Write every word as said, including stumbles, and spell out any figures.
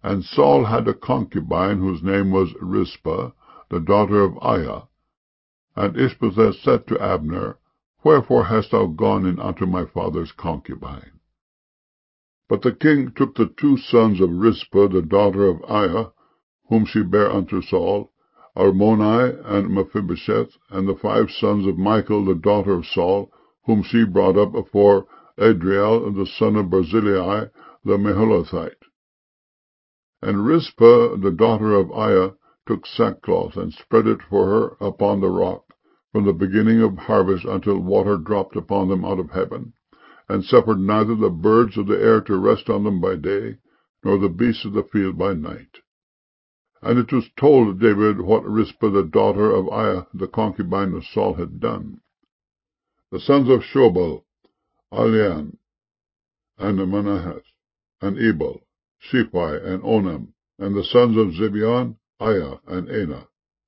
And Saul had a concubine whose name was Rizpah, the daughter of Aiah. And Ishbosheth said to Abner, Wherefore hast thou gone in unto my father's concubine? But the king took the two sons of Rizpah, the daughter of Aiah, whom she bare unto Saul, Armoni and Mephibosheth, and the five sons of Michal, the daughter of Saul, whom she brought up afore Adriel, the son of Barzillai, the Meholathite. And Rizpah, the daughter of Aiah, took sackcloth, and spread it for her upon the rock, from the beginning of harvest until water dropped upon them out of heaven, and suffered neither the birds of the air to rest on them by day, nor the beasts of the field by night. And it was told David what Rizpah the daughter of Aiah, the concubine of Saul, had done. The sons of Shobal, Alian, and Manahath, and Ebal, Shephi, and Onam, and the sons of Zibeon, Aiah, and Anah.